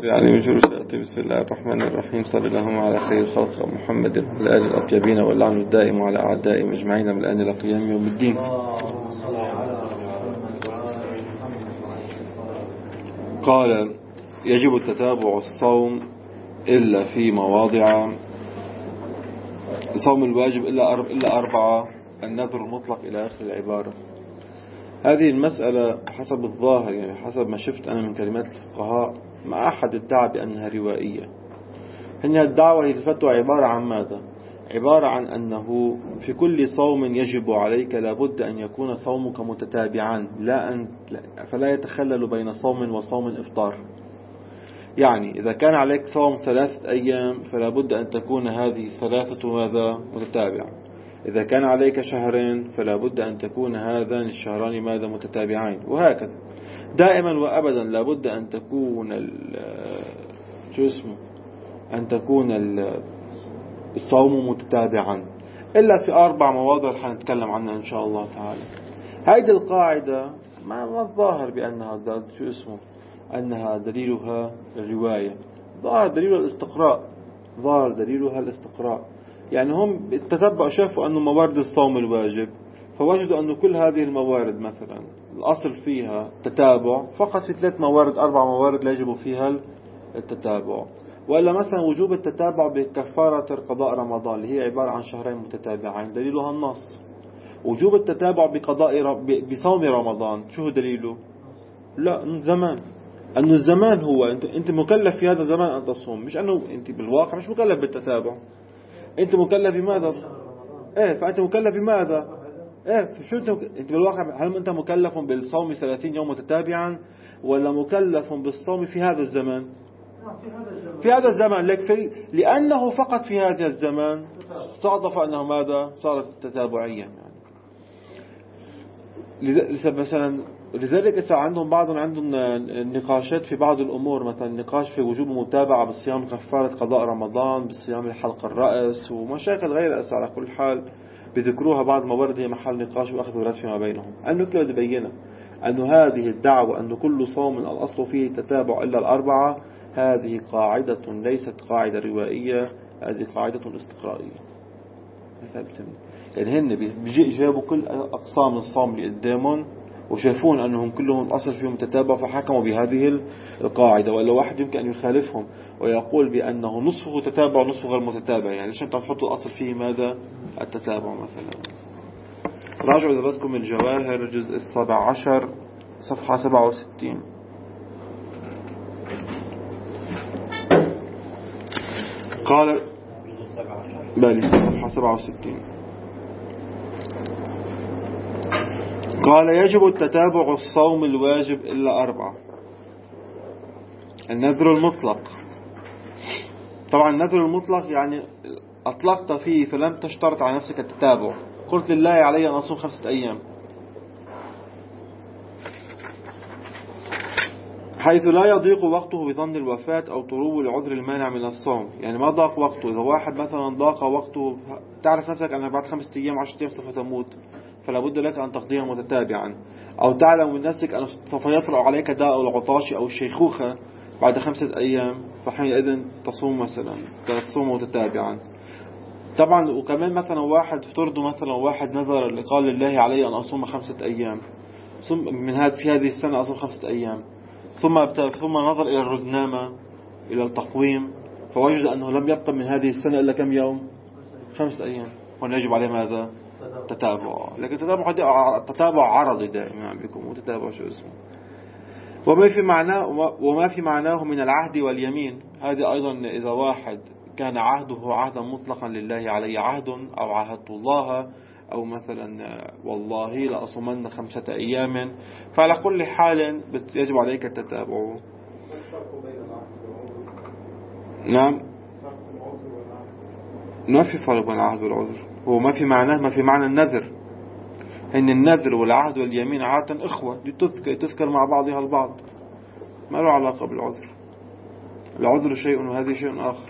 يعني من شرور الشياطين. بسم الله الرحمن الرحيم. صلى الله على خير الخلق محمد وعلى آله الأطيبين، واللعن الدائم على أعدائهم أجمعين من الآن إلى قيام يوم الدين. قال: يجب التتابع الصوم إلا في مواضع، صوم الواجب إلا 4، النذر المطلق إلى آخر العبارة. هذه المسألة حسب الظاهر، يعني حسب ما شفت أنا من كلمات الفقهاء، ما أحد ادعى بأنها روائية. هنا الدعوة هي الفتوى عبارة عن ماذا؟ عبارة عن أنه في كل صوم يجب عليك لابد أن يكون صومك متتابعا، فلا يتخلل بين صوم وصوم إفطار. يعني إذا كان عليك صوم 3 أيام فلا بد أن تكون هذه 3 ماذا متتابعة. إذا كان عليك 2 شهر فلا بد أن تكون هذان الشهران ماذا متتابعين، وهكذا دائما وأبدا. لا بد أن تكون أن تكون الصوم متتابعا إلا في 4 مواضع حنتكلم عنها إن شاء الله تعالى. هذه القاعدة ما الظاهر بأنها أنها دليلها الرواية، ظاهر دليلها الاستقراء. يعني هم التتبع شافوا أنه موارد الصوم الواجب، فوجدوا أن كل هذه الموارد مثلا الأصل فيها تتابع فقط في 3 موارد 4 موارد لا يجب فيها التتابع. وإلا مثلا وجوب التتابع بكفارة قضاء رمضان اللي هي عبارة عن 2 شهرين متتابعين، دليلها النص. وجوب التتابع بصوم رمضان، شو دليله؟ لا، زمان. أنه الزمان هو أنت مكلف في هذا الزمان أن تصوم، مش أنه أنت بالواقع مش مكلف بالتتابع. أنت مكلف بماذا؟ فأنت مكلف بماذا؟ شو أنت بالواقع؟ هل أنت مكلف بالصوم 30 يوم متتابعا، ولا مكلف بالصوم في هذا الزمان؟ في هذا الزمان، لأنه فقط في هذا الزمان صادف أنه ماذا؟ صارت تتابعيا. مثلا لذلك إذا عندهم نقاشات في بعض الأمور، مثلا نقاش في وجوب المتابعة بالصيام، كفارة قضاء رمضان، بالصيام لحلق الرأس، ومشاكل غير على كل حال بذكروها بعض الموارد هي محل نقاش وأخذ ورد فيما بينهم. النكتة بدي بينها أن هذه الدعوة أن كل صوم الأصل فيه تتابع إلا 4، هذه قاعدة ليست قاعدة روائية، هذه قاعدة استقرائية. يعني هن جابوا كل أقسام الصوم اللي قدامهم وشافون أنهم كلهم الأصل فيهم تتابع، فحكموا بهذه القاعدة. وإلا واحد يمكن أن يخالفهم ويقول بأنه نصفه تتابع ونصفه غير متتابع، يعني ليش أنت تحطوا الأصل فيه ماذا؟ التتابع مثلا. راجعوا إذا بدكم الجواهر الجزء 17 صفحة 67. قال صفحة 67. قال: يجب التتابع الصوم الواجب إلا 4، النذر المطلق. طبعا النذر المطلق يعني أطلقت فيه فلم تشترط على نفسك التتابع. قلت لله علي أن أصوم 5 أيام، حيث لا يضيق وقته بظن الوفاة أو طلوع العذر المانع من الصوم. يعني ما ضاق وقته. إذا واحد مثلا ضاق وقته، تعرف نفسك أن بعد 5 أيام 10 أيام سوف تموت، فلا بد لك أن تقضيها متتابعا. أو تعلم من نفسك أن سوف يطرأ عليك داء العطاش أو الشيخوخة بعد 5 أيام، فحينئذ تصوم مثلا 3 صوم متتابعا. طبعا وكمان مثلا واحد افترضوا مثلا واحد نذر اللي قال لله علي أن أصوم 5 أيام في هذه السنة أصوم 5 أيام، ثم نظر إلى الرزنامة إلى التقويم فوجد أنه لم يبقى من هذه السنة إلا كم يوم؟ 5 أيام. هنا يجب عليه ماذا؟ تتابع. لكن تتابع عرضي دائما بكم، وتتابع شو اسمه وما في معناه من العهد واليمين. هذه أيضا إذا واحد كان عهده عهدا مطلقا لله علي عهد، أو عهدت الله، أو مثلا والله لأصومن 5 أيام، فعلى كل حال يجب عليك التتابع. نعم، ما في فرق بين العهد والعذر. هو ما في معنى النذر. إن النذر والعهد واليمين عادة إخوة، تذكر مع بعضها البعض، ما له علاقة بالعذر. العذر شيء وهذه شيء آخر.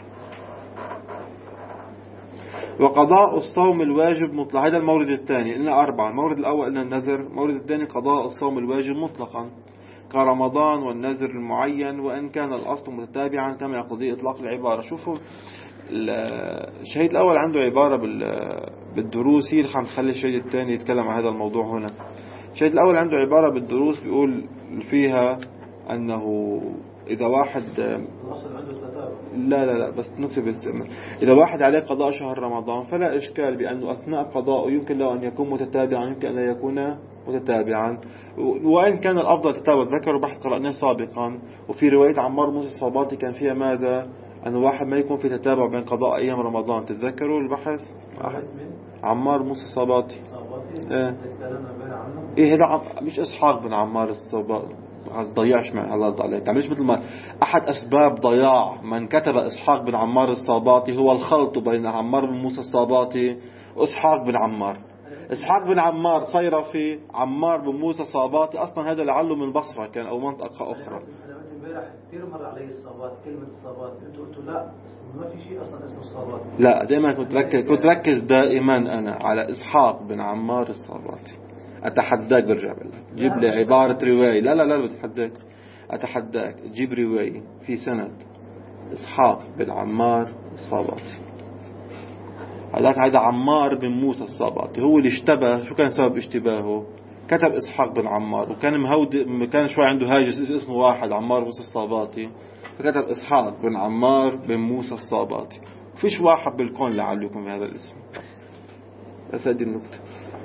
وقضاء الصوم الواجب مطلق، هذا المورد الثاني. إلنا 4. المورد الأول إلنا النذر، المورد الثاني قضاء الصوم الواجب مطلقا. كرمضان والنذر المعين وإن كان الأصل متتابعا كما يقتضي إطلاق العبارة. شوفوا الشهيد الأول عنده عبارة بالدروس، هي اللي نخلي الشهيد الثاني يتكلم عن هذا الموضوع هنا. الشهيد الأول عنده عبارة بالدروس بيقول فيها أنه إذا واحد لا بس نكتب استعمال. إذا واحد عليه قضاء شهر رمضان فلا إشكال بأنه أثناء قضاءه يمكن له أن يكون متتابعا يمكن أن لا يكون متتابعا، وإن كان الأفضل تتابع. ذكروا بحث قرأناه سابقا، وفي رواية عمار موسى الصباطي كان فيها ماذا؟ أن واحد ما يكون في تتابع بين قضاء أيام رمضان. تتذكروا البحث؟ عمار موسى الصباطي. إيه هذا مش إسحاق بن عمار الصباطي. ضيعش مع الله عليك. تعملش مثل ما أحد أسباب ضياع من كتب إسحاق بن عمار الصباطي هو الخلط بين عمار بن موسى الصباطي وإسحاق بن عمار. إسحاق بن عمار صيرفي، عمار بن موسى الصباطي أصلا هذا لعله من بصرة كان أو منطقة أخرى. امبارح كثير مر علي الصباطي، كلمة الصباطي، انتوا قلتوا لا ما في شيء اصلا اسمه الصباطي. لا دائما كنت ركز دائما انا على اسحاق بن عمار الصباطي. اتحداك برجع بقول لك جيب لي عبارة رواية. لا بتحداك، اتحداك جيب رواية في سند اسحاق بن عمار الصباطي. هذا عمار بن موسى الصباطي هو اللي اشتبه. شو كان سبب اشتباهه؟ كتب إسحاق بن عمار وكان كان شوي عنده هاجس اسمه واحد عمار موسى الصباطي، فكتب إسحاق بن عمار بن موسى الصباطي. فيش واحد بالكون لعله يكون بهذا الاسم. بس هذه النكتة.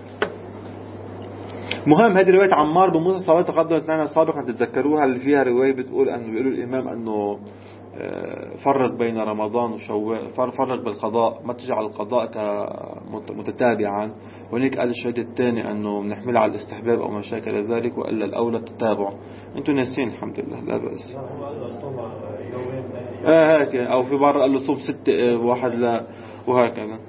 مهم هذه رواية عمار بن موسى الصباطي تقدمت معنا سابقا، تتذكروها، اللي فيها رواية بتقول أنه بيقولوا الإمام أنه فرق بين رمضان وشوال، فرق بالقضاء، ما تجعل القضاء متتابعا. وهناك قال الشهيد الثاني أنه بنحملها على الاستحباب أو ما شاكل ذلك، وإلا الأولى التتابع. أنتم ناسين الحمد لله، لا بأس. هيك. أو في مرة قال له صوم 6 واحد لا، وهكذا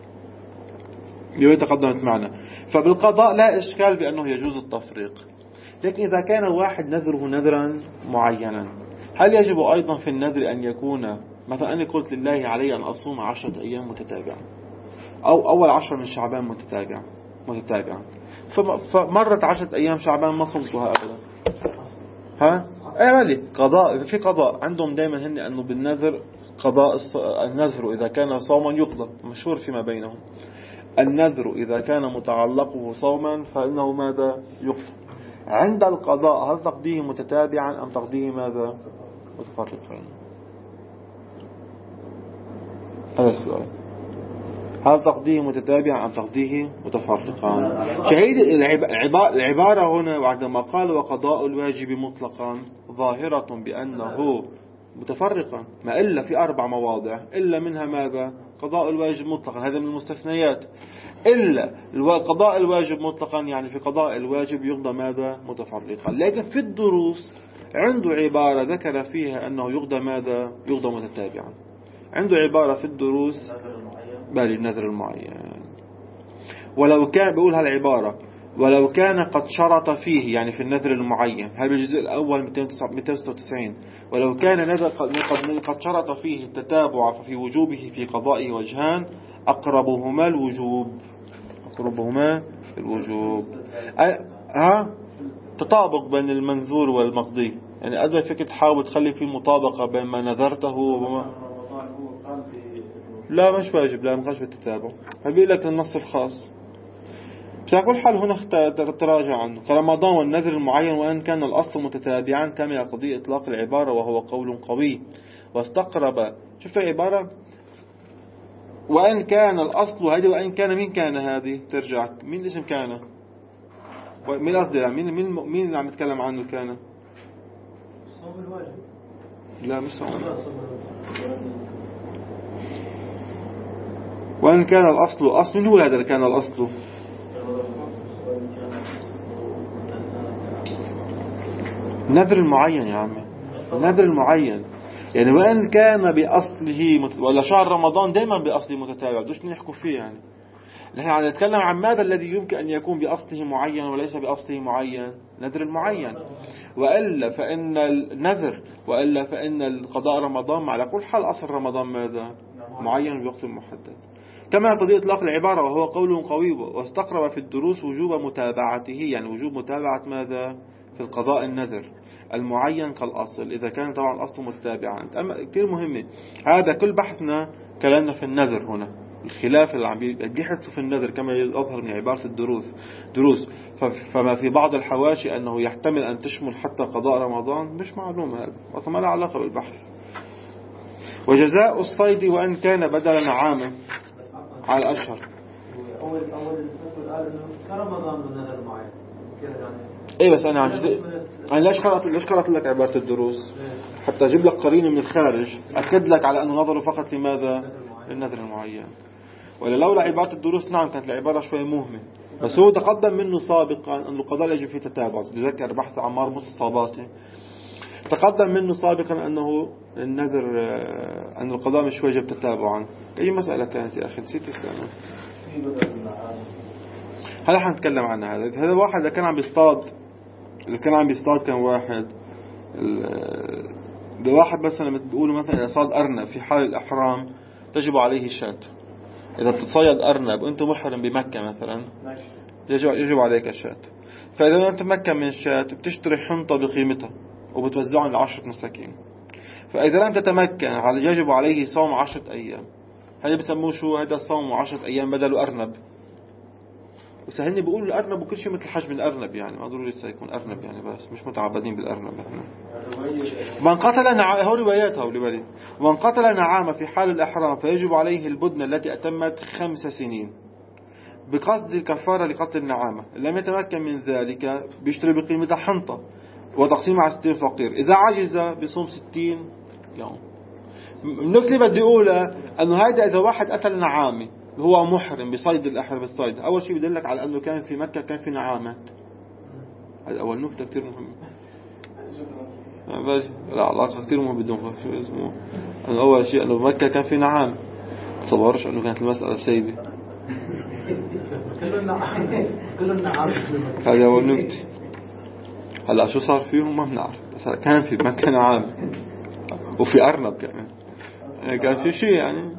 تقدمت معنا. فبالقضاء لا إشكال بأنه يجوز التفريق. لكن إذا كان واحد نذره نذرا معينا، هل يجب أيضا في النذر أن يكون مثلا أني قلت لله علي أن أصوم 10 أيام متتابعة أو أول 10 من شعبان متتابعة فمرت 10 أيام شعبان ما صمتها أبدا، مالي قضاء. في قضاء عندهم دائما هن أنه بالنذر قضاء النذر إذا كان صوما يقضى، مشهور فيما بينهم. النذر إذا كان متعلقه صوما فإنه ماذا يقضى. عند القضاء هل تقضيه متتابعا أم تقضيه ماذا متفرقا؟ هذا السؤال. هل تقضيه متتابعا أم تقضيه متفرقا؟ شهيد العبارة هنا عندما قال وقضاء الواجب مطلقا ظاهرة بأنه متفرقا، ما إلا في 4 مواضع إلا منها ماذا؟ قضاء الواجب مطلقا، هذا من المستثنيات. إلا قضاء الواجب مطلقا يعني في قضاء الواجب يقضى ماذا؟ متفرقا. لكن في الدروس عنده عبارة ذكر فيها أنه يقضى ماذا؟ يقضى متتابعا. عنده عبارة في الدروس بالي النذر المعين. ولو كان بيقول هالعبارة ولو كان قد شرط فيه، يعني في النذر المعين، هذا الجزء الأول 296. ولو كان نذر قد شرط فيه التتابع ففي وجوبه في قضائه وجهان أقربهما الوجوب. تطابق بين المنذور والمقضي، يعني قد فيك تحاول تخلي في مطابقة بين ما نذرته وما لا مش واجب، لا مقاش بالتتابع. هبيقول لك النص الخاص. بس على كل حال هنا تراجع عنه كرمضان والنذر المعين وأن كان الأصل متتابعا كما يقضي إطلاق العبارة وهو قول قوي. واستقرب شفت العبارة وأن كان الأصل هذه، وأن كان مين كان هذه؟ ترجع مين الاسم كان؟ مين قصدي مين اللي عم يتكلم عنه كان؟ صوم الواجب. لا مش صوم. وأن كان الأصل من هو هذا اللي كان الأصل؟ النذر المعين يا عمي، النذر المعين. يعني وإن كان بأصله ولا شهر رمضان دائما بأصله متتابع، دوش نحكوا فيه. يعني نحن عم نتكلم عن ماذا الذي يمكن أن يكون بأصله معين وليس بأصله معين؟ نذر المعين. وإلا فإن النذر وإلا فإن القضاء رمضان على كل حال أصل رمضان ماذا؟ معين بوقت محدد. كما قضية إطلاق العبارة وهو قول قوي. واستقرب في الدروس وجوب متابعته، يعني وجوب متابعة ماذا؟ في القضاء النذر المعين كالأصل إذا كان طبعا الأصل متابعا. أما كثير مهمة، هذا كل بحثنا كلامنا في النذر هنا، الخلاف اللي عم بيحدثوا في النذر كما يظهر من عبارة دروس. فما في بعض الحواشي أنه يحتمل أن تشمل حتى قضاء رمضان مش معلوم، هذا أصلا ما له علاقة بالبحث. وجزاء الصيد وأن كان بدلا عامه على الأشهر. أول الفصل قال إنه كرمضان من نذر معين إيه بس أنا ليش قرأت لك عبارة الدروس حتى أجيب لك قرينة من الخارج أكد لك على أنه نظره فقط لماذا؟ للنذر المعين. ولا لولا عبارة الدروس نعم كانت العبارة شوي موهمة، بس هو تقدم منه سابقا أن القضاء يجب فيه تتابع. تذكر بحث عمار موسى الصاباتي، تقدم منه سابقا أنه النذر أن القضاء مش واجب تتابعا. أي مسألة كانت يا أخي نسيت السنة. هلا حنتكلم عنها. هذا واحد كان عم بيصطاد، كان واحد بواحد مثلا بيقولوا مثلا إذا صاد أرنب في حال الإحرام تجب عليه الشاة. إذا بتتصيد أرنب وأنت محرم بمكة مثلا يجب عليك الشاة. فإذا أنت مكة من الشاة بتشتري حنطة بقيمتها وبتوزعهم ل10 مساكين. فإذا لم تتمكن يجب عليه صوم 10 أيام. هذا بسموه شو؟ هذا صوم 10 أيام بدل أرنب. وسهلني بيقولوا الأرنب وكل شيء مثل حجم الأرنب، يعني ما ضروري يكون أرنب يعني، بس مش متعبدين بالأرنب يعني. من قتل هو رواياتها ولبالي. من قتل نعامة في حال الإحرام فيجب عليه البدنة التي أتمت 5 سنين بقصد الكفارة لقتل النعامة. لم يتمكن من ذلك بيشتري بقيمة حنطة وتقسيم على 60 فقير. إذا عجز بصوم 60 يوم. النكتة بدي أقولها أنه هذا إذا واحد قتل نعامة هو محرم بصيد الإحرام بالصيد، أول شيء بدلك على أنه كان في مكة كان في نعامات. هذا أول نكتة كتير مهمة. لا علاقة كتير مهمة بدون شو اسمه. أنه أول شيء أنه بمكة كان في نعام، تصورش أنه كانت المسألة سيدة. كل النعام هذا أول نكتة. هلا شو صار فيهم ما بنعرف، بس كان في مكة نعام وفي أرنب كمان، كان في شيء يعني.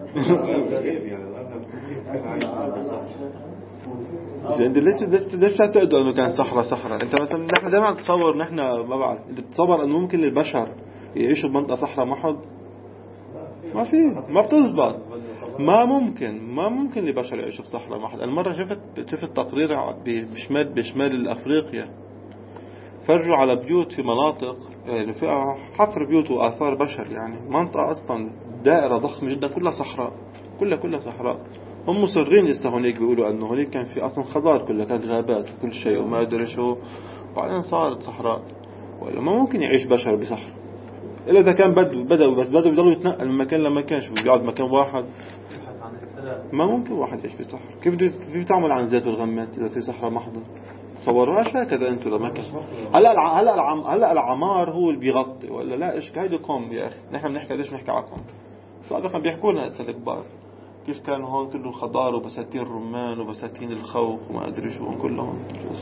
ليش تعتقدوا انه كان صحراء؟ انت مثلا نحن دائما نتصور، نحن ما بعرف انت تتصور انه ممكن للبشر يعيشوا بمنطقه صحراء محض؟ ما في، ما بتزبط. ما ممكن لبشر يعيشوا بصحراء محض. المره شفت تقرير بشمال افريقيا، فرجوا على بيوت في مناطق يعني فيها حفر بيوت واثار بشر، يعني منطقه اصلا دائره ضخمه جدا كلها صحراء، كلها صحراء. هم مصرين لسه هونيك بيقولوا انه هونيك كان في اصلا خضار، كلها كانت غابات وكل شيء وما ادري شو، وبعدين صارت صحراء. ولا ما ممكن يعيش بشر بصحراء الا اذا كان بدو بيضلوا يتنقل من مكان لمكان، شو بيقعد مكان واحد؟ ما ممكن واحد يعيش بصحراء. كيف تعمل عن زيت والغمات اذا في صحراء محضة؟ تصوروهاش هكذا انتوا لما كان. هلا العمار هو اللي بيغطي ولا لا؟ ايش هيدي قوم يا اخي، نحن بنحكي ليش بنحكي عنكم؟ سابقا بيحكوا لنا هسه الكبار كيف كانوا هون كله خضار وبساتين رمان وبساتين الخوخ وما ادري شو كلهم.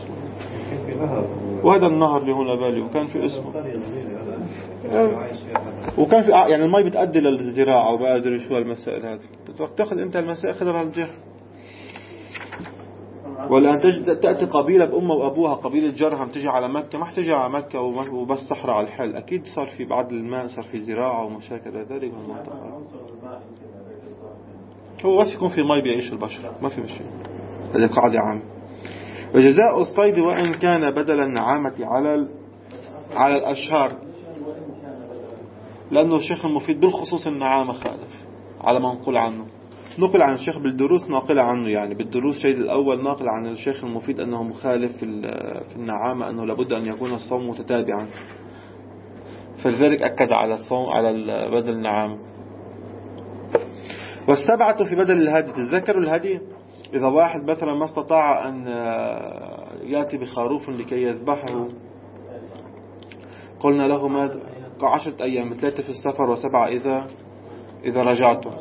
وهذا النهر اللي هون بالي وكان في اسمه، وكان في يعني المي بتأدي للزراعة وما ادري شو المسائل هذه. بدك تاخذ انت المسائل خذها بهالجهة. ولا أن تأتي قبيلة بأمها وأبوها، قبيلة جرهم تجي على مكة، ما حتجي على مكة وبس صحراء على الحل. أكيد صار في بعد الماء، صار في زراعة ومشاكل ذلك بالمنطقة. هو بس يكون في مي بيعيش البشر، ما في مشكلة. هذه قاعدة عامة. وجزاء الصيد وإن كان بدل النعامة على الأشهار، لأنه الشيخ المفيد بالخصوص النعامة خالف على ما نقول عنه. نقل عن الشيخ بالدروس ناقل عنه، يعني بالدروس شيء الأول ناقل عن الشيخ المفيد أنه مخالف في النعامة، أنه لابد أن يكون الصوم متتابعا، فلذلك أكد على الصوم على بدل النعام. والسبعة في بدل الهدي. تتذكروا الهدي؟ إذا واحد مثلا ما استطاع أن يأتي بخروف لكي يذبحه، قلنا له ماذا؟ 10 أيام، 3 في السفر و7 إذا رجعتم.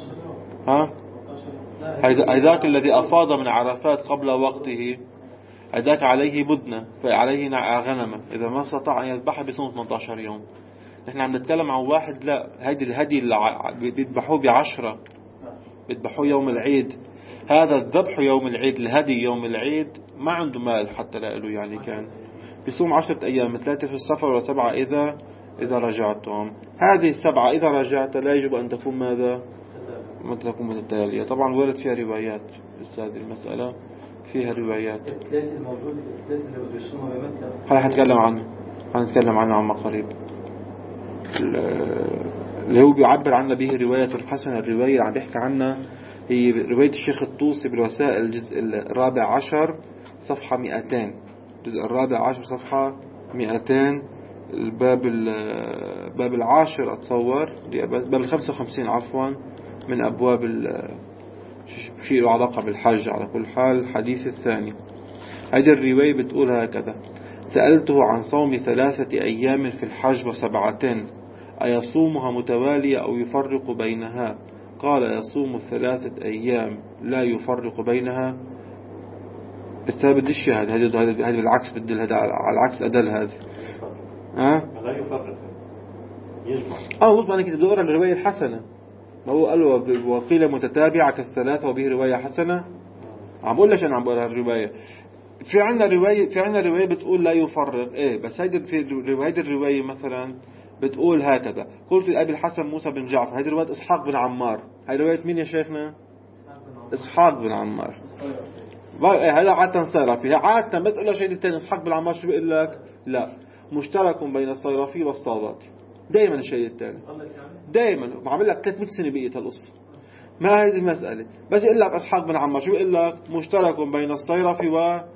هذاك الذي أفاض من عرفات قبل وقته هذاك عليه بدنة، فعليه غنمة، إذا ما استطاع أن يذبحها بصوم 18 يوم. نحن عم نتكلم عن واحد لا، هيدي الهدي اللي بيذبحوه ب10، بيذبحوه يوم العيد. هذا الذبح يوم العيد، الهدي يوم العيد، ما عنده مال حتى لا له، يعني كان بيصوم 10 أيام، 3 في السفر و7 إذا رجعتم. هذه 7 إذا رجعت لا يجب أن تكون ماذا؟ ما تكون متتالية. طبعا ورد فيها روايات، بس هذه المسألة فيها روايات. الثلاثة الموجود، الثلاثة اللي بده يصومها بمكة هاي حنتكلم عنه عما قريب. اللي هو بيعبر عنه به رواية الحسنة. الرواية اللي عم بيحكي عنها هي رواية الشيخ الطوسي بالوسائل، الجزء 14 صفحة 200. الجزء 14 صفحة 200. باب 10 أتصور، باب 55 عفوا، من أبواب شيء له علاقة بالحج. على كل حال الحديث الثاني، هذه الرواية بتقول هكذا: سألته عن صوم 3 أيام في الحج و7 أيصومها متوالية أو يفرق بينها؟ قال: يصوم 3 أيام لا يفرق بينها. بس هذا بدي الشهادة، هذا بالعكس، بدي هذا على العكس أدل هذا. لا يفرق، يجمع. مضبط. أنا كنت بدور على الرواية الحسنة. ما هو قال وقيل متتابعة كالثلاثة وبه رواية حسنة. عم بقول لك أنا عم بقول الرواية. في عندنا رواية بتقول لا يفرق. بس هيدي الرواية مثلا بتقول هكذا: قلت لأبي الحسن موسى بن جعفر. هذه رواية إسحاق بن عمار. هذه رواية مين يا شيخنا؟ إسحاق بن عمار. هذا عادة صيرفي. عادة بتقول له شيء الثاني إسحاق بن عمار، شو بيقول لك؟ لا، مشترك بين الصيرفي والصاباتي. دائما الشيء الثاني دائما بعمل لك 300 سنة بقيت القصة. ما هذه المسألة، بس يقول لك إسحاق بن عمار، شو بيقول لك؟ مشترك بين الصيرفي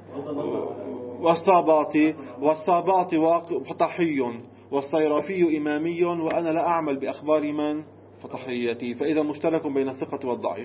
والصاباتي. والصاباتي فطحي والصيرفي إمامي، وأنا لا أعمل بأخبار من؟ فطحيتي. فإذا مشترك بين الثقة والضعيف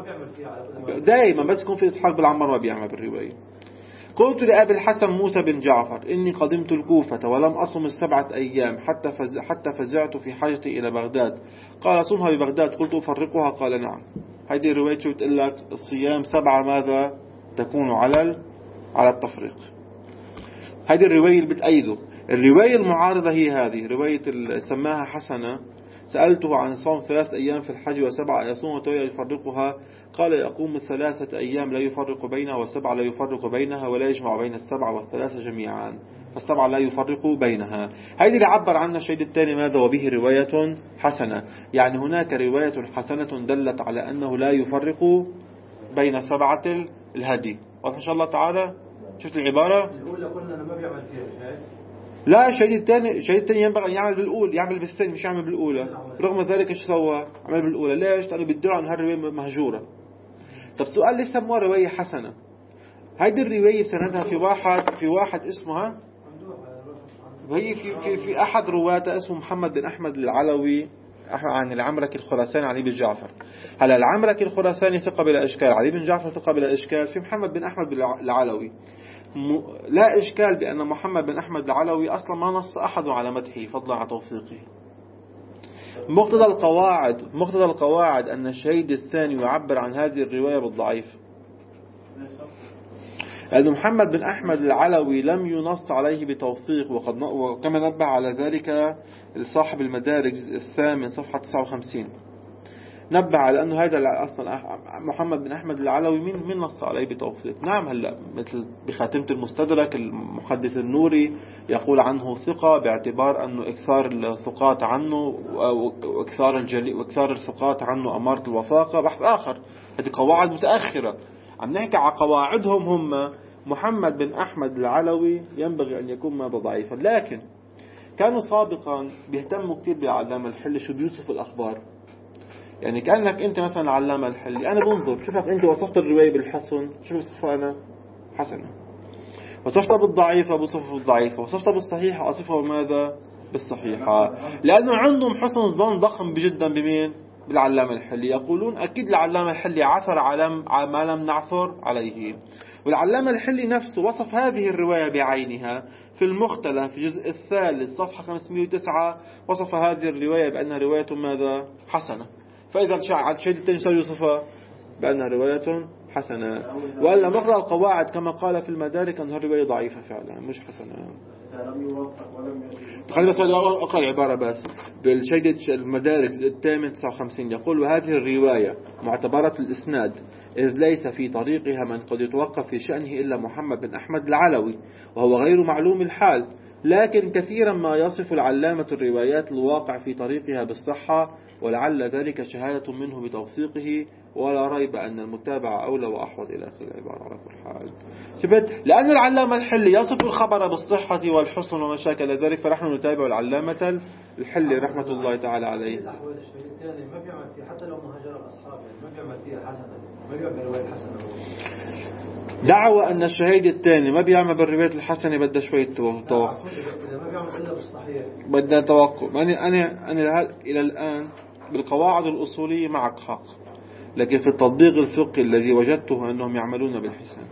دائما، بس يكون في إسحاق بن عمار ما بيعمل بالرواية. قلت لأبي الحسن موسى بن جعفر: إني قدمت الكوفة ولم أصم 7 أيام حتى فزعت في حاجتي إلى بغداد. قال: صمها ببغداد. قلت: أفرقها؟ قال: نعم. هذه الرواية شو بتقول لك؟ الصيام 7 ماذا تكون على التفريق. هذه الرواية اللي بتأيده. الرواية المعارضة هي هذه رواية سماها حسنة: سألته عن صوم 3 أيام في الحج و7 يصوم وتوي يفرقها؟ قال: يقوم 3 أيام لا يفرق بينها، و7 لا يفرق بينها، ولا يجمع بين 7 و3 جميعا، ف7 لا يفرق بينها. هذه اللي عبر عنها الشيء الثاني ماذا؟ وبه رواية حسنة. يعني هناك رواية حسنة دلت على أنه لا يفرق بين 7 الهدي. وإن شاء الله تعالى شفت العبارة الأولى قلنا أنا ما بيعمل فيها. لا، الشيء الثاني ينبغي أن يعمل بالأولى، يعمل بالثاني مش يعمل بالأولى. رغم ذلك ايش سوى؟ عمل بالأولى. ليش؟ لأنه بيدعوا أن هالرواية مهجورة. طب سؤال: ليش سموها رواية حسنة؟ هيدي الرواية بسندها في واحد اسمها، وهي في أحد رواتها اسمه محمد بن أحمد العلوي عن العمركي الخراساني علي بن جعفر. هلا العمركي الخراساني ثقة بلا إشكال، علي بن جعفر ثقة بلا إشكال. في محمد بن أحمد العلوي لا إشكال بأن محمد بن أحمد العلوي أصلا ما نص أحد على مدحه فضلا عن توثيقه. مقتضى القواعد أن الشهيد الثاني يعبر عن هذه الرواية بالضعيف، لأن محمد بن أحمد العلوي لم ينص عليه بتوثيق. وكما نبه على ذلك صاحب المدارج الثامن صفحة 59، نبه على أنه هذا أصلا محمد بن أحمد العلوي من نص عليه بتوثيق. نعم، هلا مثل بخاتمة المستدرك المحدث النوري يقول عنه ثقة باعتبار أنه إكثار الثقات عنه وإكثار الثقات عنه أمارة الوثاقة بحث آخر. هذه قواعد متأخرة. عم نحكي على قواعدهم هم. محمد بن أحمد العلوي ينبغي أن يكون ماذا؟ ضعيفا. لكن كانوا سابقا بيهتموا كثير بالعلامة الحلي شو بيوصف الأخبار. يعني كأنك أنت مثلا العلامة الحلي، أنا بنظر شوفك أنت وصفت الرواية بالحسن، شو بصفها أنا؟ حسنة. وصفتها بالضعيفة بصفها بالضعيفة، وصفتها بالصحيحة أصفها ماذا؟ بالصحيحة. لأنه عندهم حسن ظن ضخم جدا بمين؟ بالعلامة الحلي. يقولون أكيد العلامة الحلي عثر على ما لم نعثر عليه. والعلامة الحلي نفسه وصف هذه الرواية بعينها في المختلف في الجزء الثالث صفحة 509، وصف هذه الرواية بأنها رواية ماذا؟ حسنة. فإذا الشهيد الثاني صار يوصفها بأنها رواية حسنة. وإلا مقرأ القواعد كما قال في المدارك أنها رواية ضعيفة فعلا مش حسنة. إذا لم يوفق ولم يجد. خلينا بس أقرأ العبارة بس. بالشيدة المدارك الثامن 59 يقول: وهذه الرواية معتبرة الإسناد، إذ ليس في طريقها من قد يتوقف في شأنه إلا محمد بن أحمد العلوي، وهو غير معلوم الحال، لكن كثيرا ما يصف العلامة الروايات الواقع في طريقها بالصحة، ولعل ذلك شهادة منه بتوثيقه، ولا ريب أن المتابعة أولى وأحوط إلى آخر العبارة. على كل حال شفت، لأن العلامة الحلي يصف الخبر بالصحة والحسن وما شاكل ذلك، فنحن نتابع العلامة الحلي رحمة الله تعالى عليه. الأحوال الثاني ما بيعمل فيها، حتى لو مهاجر الأصحاب ما بيعمل فيها حسنة، ما بيعمل رواية حسنة. دعوة أن الشهيد الثاني ما بيعمل بالرواية الحسنة بدها شوية توقف، إذا ما بيعمل إلا بالصحيح بدها توقف. أنا إلى الآن بالقواعد الأصولية معك حق، لكن في التطبيق الفقهي الذي وجدته أنهم يعملون بالحسان.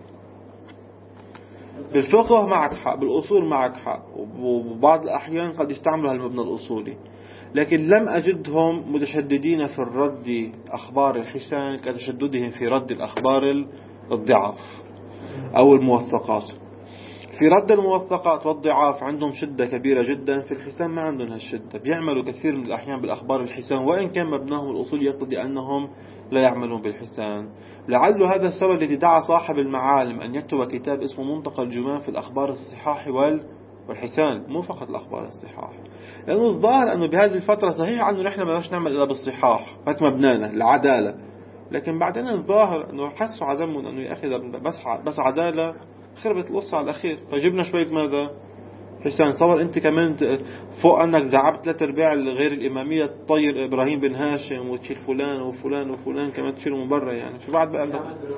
بالفقه معك حق، بالأصول معك حق، وبعض الأحيان قد يستعملوا هالمبنى الأصولي، لكن لم أجدهم متشددين في الرد أخبار الحسان كتشددهم في رد الأخبار الضعاف أو الموثقات. في رد الموثقات والضعاف عندهم شدة كبيرة جدا، في الحسان ما عندهم هالشدة. بيعملوا كثير من الأحيان بالأخبار الحسان، وإن كان مبناهم الأصولي يقتضي أنهم لا يعملون بالحسان. لعل هذا السبب الذي دعا صاحب المعالم أن يكتب كتاب اسمه منتقى الجمان في الأخبار الصحاح والحسان، مو فقط الأخبار الصحاح، لأنه الظاهر أنه بهذه الفترة صحيح أنه نحن ما نعمل إلا بالصحاح، هات مبنانا العدالة، لكن بعدين الظاهر أنه حسوا عدمهم أنه يأخذ بس عدالة، خربت القصة على الأخير، فجبنا شوية ماذا؟ حسان. صور أنت كمان فوق أنك زعبت 3/4 غير الإمامية تطير إبراهيم بن هاشم وتشيل فلان وفلان وفلان كمان تشيله من برا، يعني في بعد بقى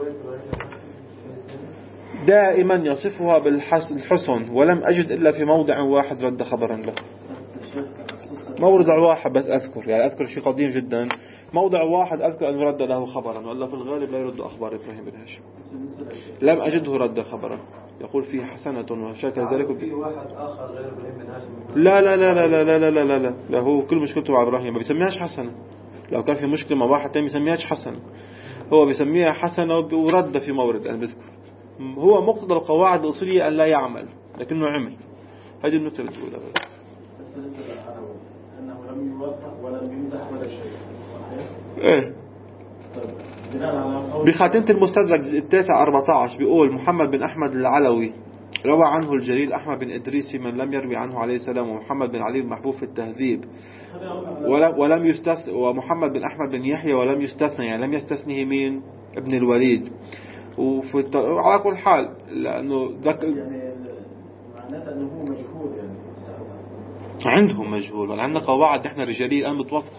دائما يصفها بالحسن، ولم أجد إلا في موضع واحد رد خبرا له. موضع واحد بس أذكر، يعني أذكر شيء قديم جدا، موضع واحد أذكر أن رد له خبرا، وإلا في الغالب لا يرد أخبار إبراهيم بن هاشم، لم أجده رد خبرا. يقول فيه حسنة وشاكل ذلك. في واحد آخر غير إبراهيم بن هاشم. لا لا لا لا لا لا لا لا لا لا، هو كل مشكلته مع إبراهيم ما بيسميهاش حسنة. لو كان في مشكلة مع واحد تاني بيسميهاش حسنة، هو بيسميها حسنة ورد في مورد. أنا بذكر هو مقتضى القواعد الأصولية أن لا يعمل، لكنه عمل. هذه النقطة اللي تقولها بس. أنه لم يوفق ولم يمدح ولا شيء. إيه. بخاتمة المستدرك التاسع 14 بيقول: محمد بن أحمد العلوي روى عنه الجليل أحمد بن إدريس في من لم يروي عنه عليه السلام، ومحمد بن علي المحبوب في التهذيب، ولم يستثنى، ومحمد بن أحمد بن يحيى ولم يستثنى، يعني لم يستثنه مين؟ ابن الوليد. على كل حال لأنه يعني معناته أنه هو مجهول، يعني عندهم مجهول، ولا عندنا قواعد إحنا رجالية الآن بتوثق.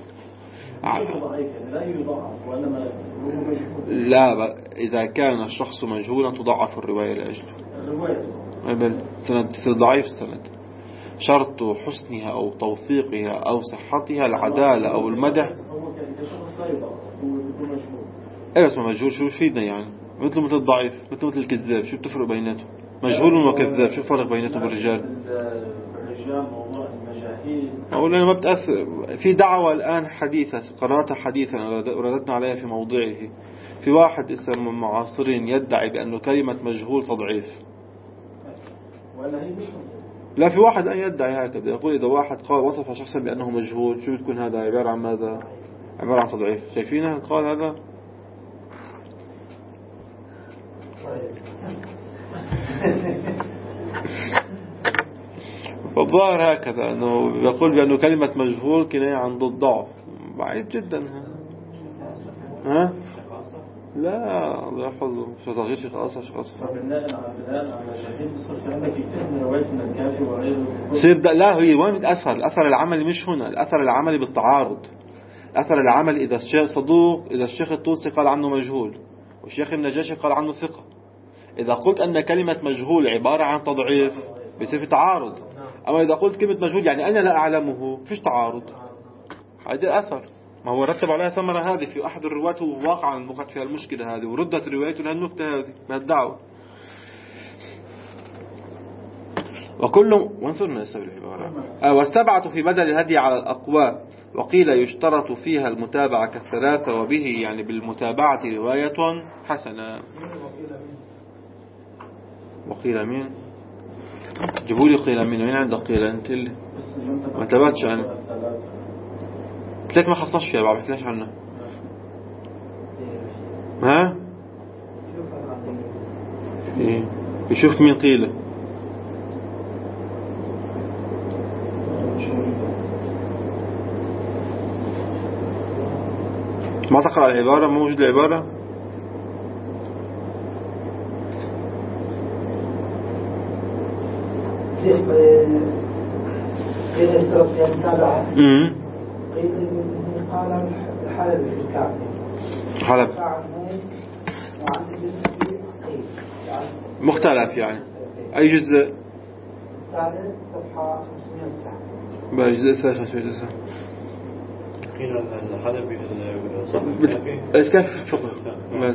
لا، إذا كان الشخص مجهولا تضعف الرواية لأجله. سند ضعيف السند، شرط حسنها أو توثيقها أو صحتها العدالة أو المدح. إيه بس مجهول شو يفيدنا يعني؟ مثل الضعيف، مثل الكذاب، شو بتفرق بيناتهم؟ مجهول وكذاب شو الفرق بيناتهم بالرجال؟ أقول أنا ما بتأثر في دعوة الآن حديثة قرأتها حديثا ورددنا عليها في موضعه. في واحد اسمه من المعاصرين يدعي بأنه كلمة مجهول تضعيف. لا، في واحد أن يدعي هكذا، يقول إذا واحد قال وصف شخصا بأنه مجهول شو بتكون هذا؟ عبارة عن ماذا؟ عبارة عن تضعيف. شايفينها قال هذا؟ فالظاهر هكذا أنه يقول بأنه كلمة مجهول كناية عن ضد ضعف، بعيد جدا. ها؟ لا، الله يحفظه، شو تغيير شيخ أصلا لا، هي وين الأثر؟ الأثر العملي مش هنا، الأثر العملي بالتعارض. الأثر العملي إذا الشيخ صدوق، إذا الشيخ الطوسي قال عنه مجهول والشيخ النجاشي قال عنه ثقة، إذا قلت أن كلمة مجهول عبارة عن تضعيف بيصير في تعارض. أما إذا قلت كلمة مجهول يعني أنا لا أعلمه، فيش تعارض. هذا أثر، ما هو رتب عليها ثمرة هذه في أحد الرواة، هو واقعا وقعت فيها المشكلة هذه وردت روايته لهالنكتة هذه بهالدعوة. وكل وانصرنا يستوي العبارة. والسبعة في بدل الهدي على الأقوى، وقيل يشترط فيها المتابعة كالثلاثة، وبه يعني بالمتابعة رواية حسنة. وقيل مين؟ جيبوا لي قيل منه. وين عندك قيل أنت اللي ما تبعتش أنا تلاقي ما خصصش فيها بعد بحكيلاش عنه. ها إيه يشوف مين قيل. ما تقرأ العبارة؟ موجود العبارة. قيل اشترط فيها متابعة. قيل قال الحلب في الكعب. حلب مختلف يعني. أي جزء؟ الثالث صفحة 509. بقى الجزء الثالث 509. قيل الحلبي كيف فقه.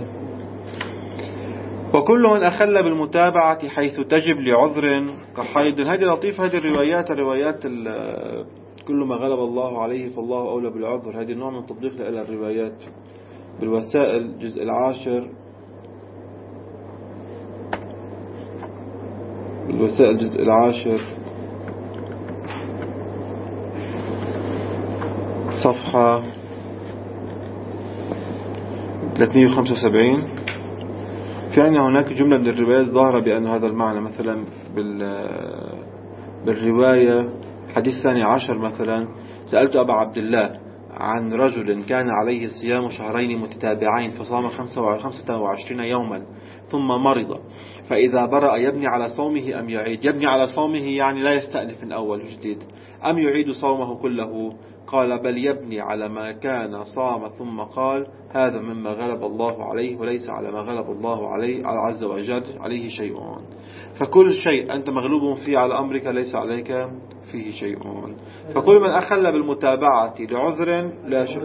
وكل من أخل بالمتابعة حيث تجب لعذر كحيض. هذه لطيفة هذه الروايات كل ما غلب الله عليه فالله أولى بالعذر. هذه نوع من تطبيق إلى الروايات. بالوسائل الجزء 10 بالوسائل الجزء 10 صفحة 375. في عندنا هناك جملة من الروايات ظاهرة بأن هذا المعنى. مثلا بالرواية حديث 12 مثلا سألت أبا عبد الله عن رجل كان عليه صيام شهرين متتابعين فصام 25 يوما ثم مرض فإذا برأ يبني على صومه أم يعيد. يبني على صومه يعني لا يستأنف من أول جديد. أم يعيد صومه كله؟ قال بل يبني على ما كان صام. ثم قال هذا مما غلب الله عليه وليس على ما غلب الله عليه عز وجل عليه شيء. فكل شيء أنت مغلوب فيه على أمرك ليس عليك فيه شيء. فكل من أخل بالمتابعة لعذر لا شيء.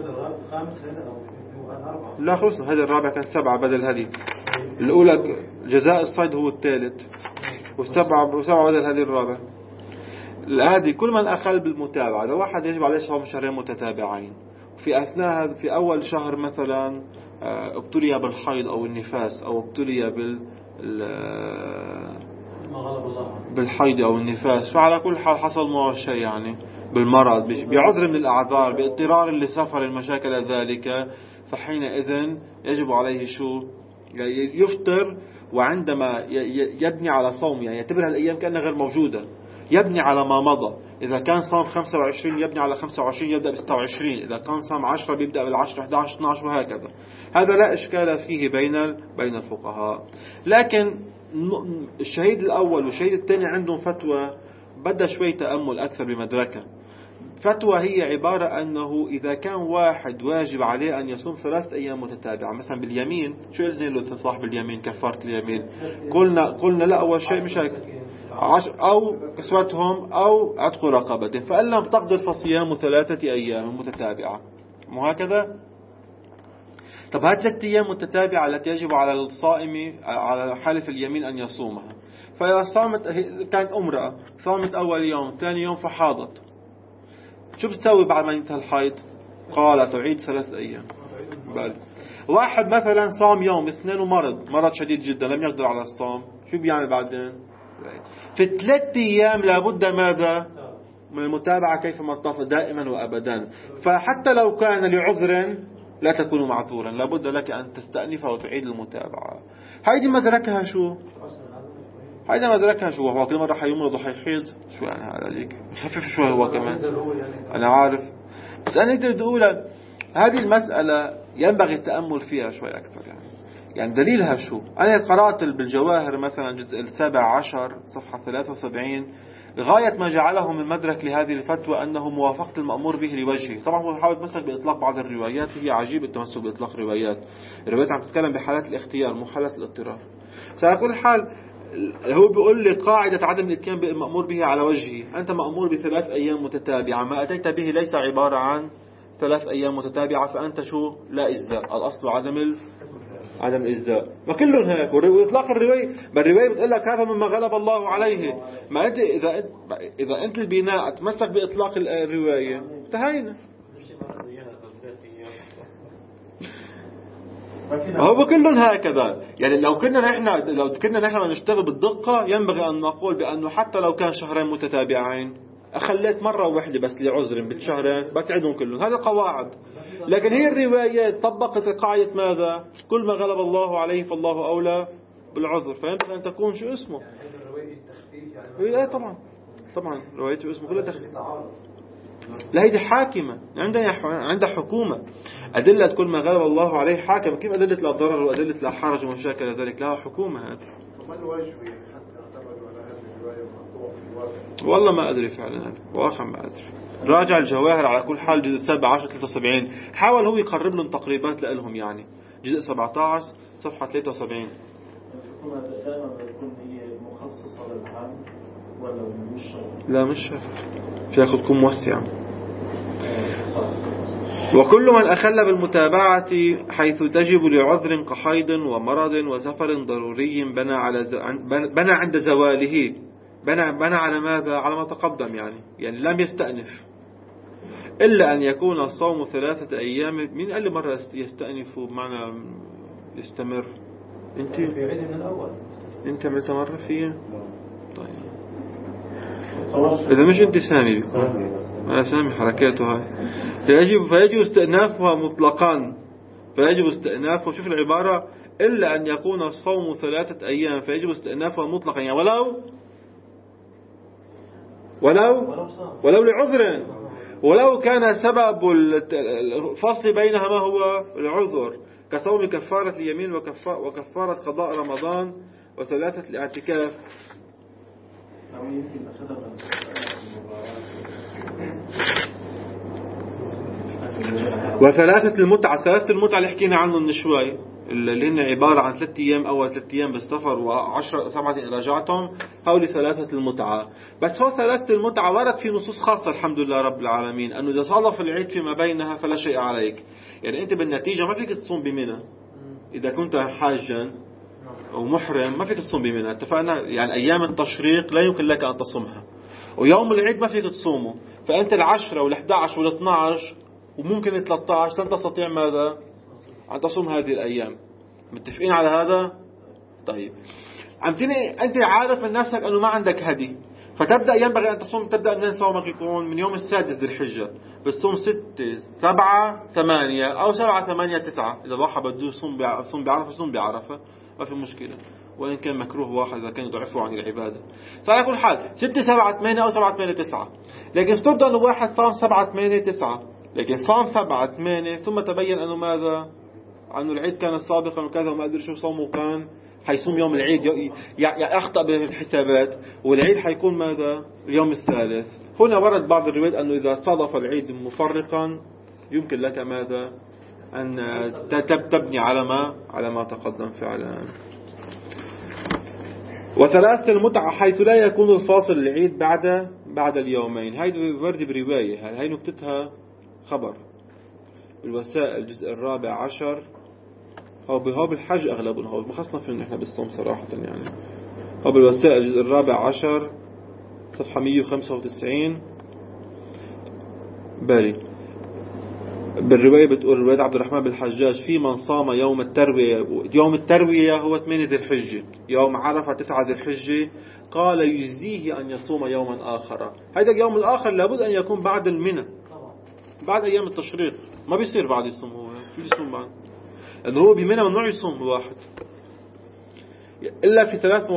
لا خلص هذه الرابعة كانت 7 بدل هذه الأولى. جزاء الصيد هو الثالث وسبعة بدل هذه الرابعة. هذه كل من أخل بالمتابعة. لو واحد يجب عليه صوم شهرين متتابعين في أثناء هذا في أول شهر مثلا ابتلي بالحيض أو النفاس أو ابتلي بالحيض أو النفاس فعلى كل حال حصل معه شيء يعني بالمرض بعذر من الأعذار باضطرار لسفر المشاكل ذلك فحينئذ يجب عليه شو يفطر. وعندما يبني على صوم يعني يعتبرها الأيام كأنها غير موجودة يبني على ما مضى. إذا كان صام 25 يبني على 25 يبدأ ب 26. إذا كان صام 10 بيبدأ بال10 11 12 وهكذا. هذا لا إشكال فيه بين الفقهاء. لكن الشهيد الأول والشهيد الثاني عندهم فتوى بدأ شوي تأمل أكثر بمدركة. فتوى هي عبارة أنه إذا كان واحد واجب عليه أن يصوم 3 أيام متتابعة مثلا باليمين شو قلنا له صاحب اليمين كفارة اليمين؟ قلنا لا أول شيء مش هيك أو كسوتهم أو عتق رقبة. فإن لم تقدر فصيام 3 أيام متتابعة وهكذا. طب هات 3 أيام متتابعة التي يجب على الصائم على حالف اليمين أن يصومها. فإذا صامت كانت امرأة صامت أول يوم ثاني يوم فحاضت شو بتسوي بعد ما ينتهي الحيض؟ قال تعيد 3 أيام. واحد مثلا صام يوم 2 ومرض شديد جدا لم يقدر على الصوم شو بيعمل بعدين؟ في 3 أيام لابد ماذا؟ من المتابعة كيفما اتفق دائما وأبدا. فحتى لو كان لعذر لا تكون معذورا لابد لك أن تستأنف وتعيد المتابعة. هيدي مدركها شو؟ هو كل مرة حيمرض وحيحيض شو يعني هذا ليك خفف شو هو كمان أنا عارف. بس أنا بدي أقول هذه المسألة ينبغي التأمل فيها شوي أكثر يعني دليلها شو؟ أنا قرأت بالجواهر مثلا جزء 17 صفحة 73 غاية ما جعله من مدرك لهذه الفتوى أنه موافقة المأمور به لوجهه. طبعا هو حاول يتمسك بإطلاق بعض الروايات هي عجيب التمسك بإطلاق الروايات عم تتكلم بحالات الاختيار مو حالات الاضطرار. فعلى كل حال هو بيقول لي قاعدة عدم الاتيان بالمأمور به على وجهه. أنت مأمور ب3 أيام متتابعة ما أتيت به ليس عبارة عن 3 أيام متتابعة فأنت شو لا إجزاء. الأصل عدم الإجزاء وكلهم هيك. وإطلاق بالرواية بتقول لك هذا مما غلب الله عليه. ما أنت إذا أنت البناء تمسك بإطلاق الرواية انتهينا. هو كلهم هكذا. يعني لو كنا نحن نشتغل بالدقة ينبغي أن نقول بأنه حتى لو كان شهرين متتابعين أخليت مرة واحدة بس لعذر بالشهرين بتعيدهم كلهم، هذا قواعد. لكن هي الروايات طبقت قاعدة ماذا؟ كل ما غلب الله عليه فالله أولى بالعذر، فينبغي أن تكون شو اسمه؟ لا طبعا رواية شو اسمه كلها تخفيف. لا هيدي حاكمة عندها حكومة. أدلة كل ما غلب الله عليه حاكمة. كيف أدلة لا ضرر وأدلة لا حرج وما شاكل ذلك؟ لها حكومة هذه. والله ما أدري فعلا، واقع ما أدري. راجع الجواهر على كل حال جزء 17 73. حاول هو يقرب لهم تقريبات لهم، يعني جزء 17 صفحة 73. مخصصة للعام ولا مش شرط؟ لا مش شرط، فيها تكون موسعة. وكل من أخل بالمتابعة حيث تجب لعذر كحيض ومرض وسفر ضروري بنى عند زواله. بنى على ماذا؟ على ما تقدم، يعني لم يستأنف إلا أن يكون الصوم 3 أيام. من قال لي مرة يستأنف بمعنى يستمر؟ أنت بيعيد من الأول. أنت عملت مرة فيها؟ طيب إذا مش أنت سامي أنا سامي حركاته هاي. فيجب استئنافها مطلقا. فيجب استئنافه. شوف العبارة، إلا أن يكون الصوم 3 أيام فيجب استئنافها مطلقا، يعني ولو لعذر، ولو كان سبب الفصل بينها ما هو العذر، كصوم كفارة اليمين وكفارة قضاء رمضان و3 الاعتكاف. و3 المتعة. 3 المتعة اللي حكينا عنه من شوي، اللي هن عبارة عن 3 أيام أول 3 أيام بالسفر و10 7 إن رجعتم، هؤلاء 3 المتعة. بس هو 3 المتعة ورد في نصوص خاصة الحمد لله رب العالمين، أنه إذا صادف العيد فيما بينها فلا شيء عليك. يعني أنت بالنتيجة ما فيك تصوم بمنى إذا كنت حاجا أو محرم، ما فيك تصوم بمنى، اتفقنا. يعني أيام التشريق لا يمكن لك أن تصومها، ويوم العيد ما فيك تصومه. فأنت 10 و11 و12 وممكن 13 لن تستطيع ماذا؟ أن تصوم هذه الأيام. متفقين على هذا؟ طيب أنت عارف من نفسك أنه ما عندك هدي، فتبدأ ينبغي أن تصوم. تبدأ من صومك يكون من يوم 6 ذي الحجة، بتصوم 6 7 8 أو 7 8 9. إذا واحد بده يصوم بعرفة يصوم بعرفة، ما في مشكلة، وإن كان مكروه واحد إذا كان يضعفه عن العبادة. على كل حال 6 7 8 أو 7 8 9. لكن افترض أنه واحد صام 7 8 9، لكن صام 7 8 ثم تبين أنه ماذا؟ أنه العيد كان سابقا وكذا وما أدري شو صومه كان حيصوم يوم العيد، أخطأ بالحسابات، والعيد حيكون ماذا؟ اليوم الثالث. هنا ورد بعض الروايات أنه إذا صادف العيد مفرقا يمكن لك ماذا؟ أن تبني على ما تقدم فعلا. و3 المتعة حيث لا يكون الفاصل العيد بعد اليومين. هاي ورد برواية، هاي نكتتها خبر بالوسائل الجزء 14. هو بالحج أغلبنا، هو ما خصنا فيه نحن بالصوم صراحة. يعني هو بالوسائل الجزء 14 صفحة 195 بالي. بالرواية بتقول رواية عبد الرحمن بالحجاج في من صام يوم التروية. يوم التروية هو 8 ذي الحجة، يوم عرفة 9 ذي الحجة. قال يجزيه أن يصوم يوما آخر. هذا اليوم الآخر لابد أن يكون بعد المنى، بعد أيام التشريق. ما بيصير بعد يصوم. هو شو يصوم بعد؟ لأنه هو بمنى ممنوع يصوم بواحد إلا في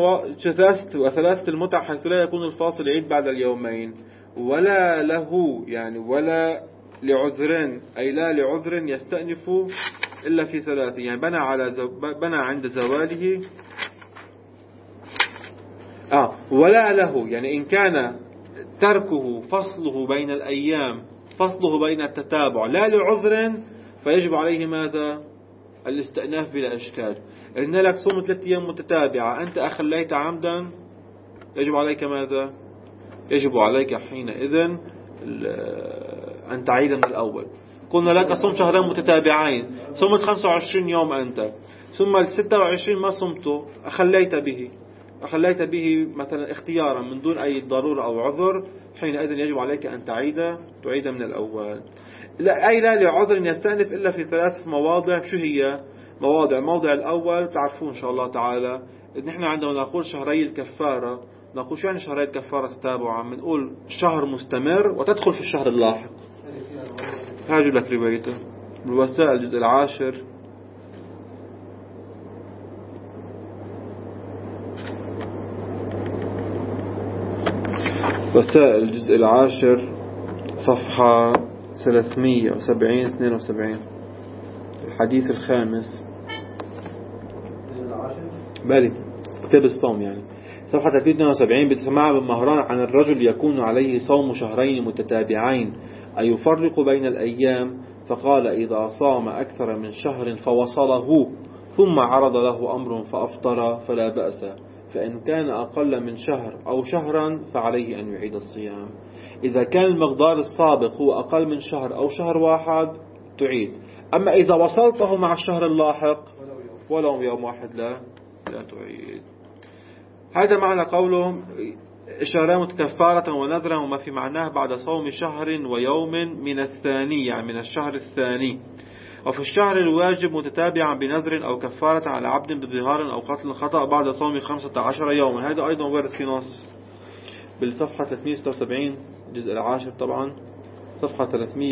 3 المتعة حيث لا يكون الفاصل عيد بعد اليومين، ولا له يعني ولا لعذر، أي لا لعذر يستأنف إلا في 3. يعني بنى عند زواله. ولا له يعني إن كان تركه فصله بين الأيام، فصله بين التتابع لا لعذر، فيجب عليه ماذا؟ الاستئناف بلا إشكال. إن لك صوم 3 أيام متتابعة، أنت أخليت عمدا، يجب عليك ماذا؟ يجب عليك حينئذ أن تعيد من الأول. قلنا لك صوم 2 شهرين متتابعين، صمت 25 يوم أنت، ثم 26 ما صمته، أخليت به مثلا اختيارا من دون أي ضرورة أو عذر، حينئذ يجب عليك أن تعيد من الأول. لا لعذر يستأنف إلا في 3 مواضع. شو هي؟ مواضع. الموضع الأول تعرفون إن شاء الله تعالى، نحن عندما نقول شهري الكفارة نقول شو يعني شهري الكفارة تتابعا؟ بنقول شهر مستمر وتدخل في الشهر اللاحق. هاجي لك روايته بالوسائل الجزء 10 وسائل الجزء 10 صفحة 372 الحديث الخامس بالي كتاب الصوم يعني صفحة 372 بتسمع بن مهران عن الرجل يكون عليه صوم شهرين متتابعين أي يفرق بين الأيام، فقال إذا صام أكثر من شهر فوصله ثم عرض له أمر فأفطر فلا بأس، فإن كان أقل من شهر أو شهرا فعليه أن يعيد الصيام. إذا كان المقدار السابق هو أقل من شهر أو شهر واحد تعيد، أما إذا وصلته مع الشهر اللاحق ولو يوم واحد لا تعيد. هذا معنى قولهم إشارة كفارة ونذرا وما في معناه بعد صوم شهر ويوم من الثاني يعني من الشهر الثاني. وفي الشهر الواجب متتابعا بنذر أو كفارة على عبد بظهار أو قتل خطأ بعد صوم 15 يوما. هذا أيضا ورد في نص بالصفحة 376 الجزء 10 طبعا صفحة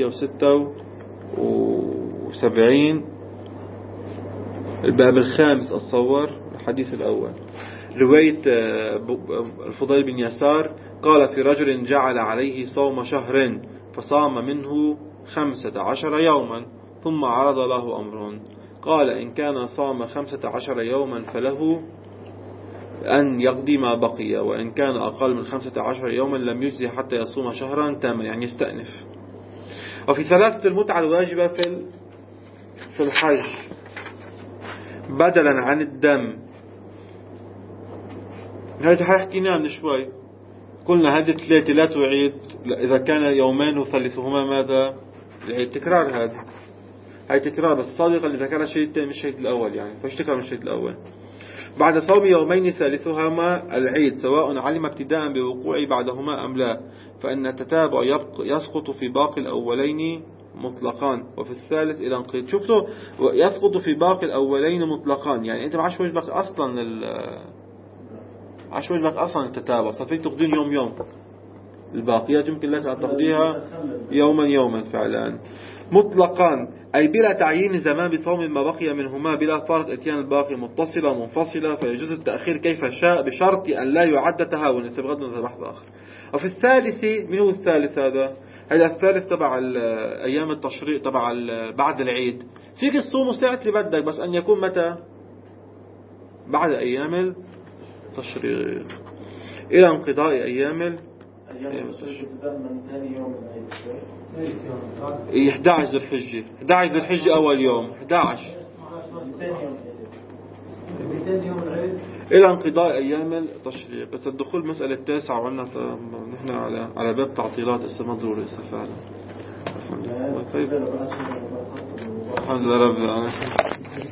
376 الباب الخامس الصور الحديث الأول. رواية الفضيل بن يسار قال في رجل جعل عليه صوم شهر فصام منه 15 يوما ثم عرض له أمر، قال إن كان صام 15 يوما فله أن يقضي ما بقي، وإن كان أقل من 15 يوما لم يجزي حتى يصوم شهرا تاما يعني يستأنف. وفي ثلاثة المتعة الواجبة في الحج بدلا عن الدم، هذا حكينا من شوي قلنا هذه الثلاثة لا تعيد إذا كان يومين وثالثهما ماذا العيد تكرار. هاي تكرار بس سابقا إذا كان الشيء الثاني مش الشيء الأول يعني فايش تكرار من الشيء الأول. بعد صوم يومين ثالثهما العيد سواء علم ابتداء بوقوع بعدهما أم لا، فإن التتابع يسقط في باقي الأولين مطلقان وفي الثالث إلى انقضاء. شفتوا يسقط في باقي الأولين مطلقان يعني أنت ما عادش واجبك أصلا التتابع، صفيت تقضين يوم الباقيات يمكن لك أن تقضيها يوما فعلا مطلقان أي بلا تعيين زمان بصوم ما بقي منهما بلا فرق اتيان الباقي متصلة منفصلة، فيجوز التأخير كيف شاء بشرط أن لا يعد تهاون بغض النظر بحث آخر. وفي الثالث من هو الثالث هذا الثالث تبع أيام التشريق تبع بعد العيد فيك الصوم ساعة اللي بدك بس أن يكون متى بعد أيام التشريق إلى انقضاء أيام التشريق. 11 ذي الحجة 11 ذي الحجة أول يوم 11 إلى انقضاء أيام التشريق. بس الدخول مسألة 9 وعنا نحن على باب تعطيلات مضرورة فعلا. الحمد لله رب العالمين.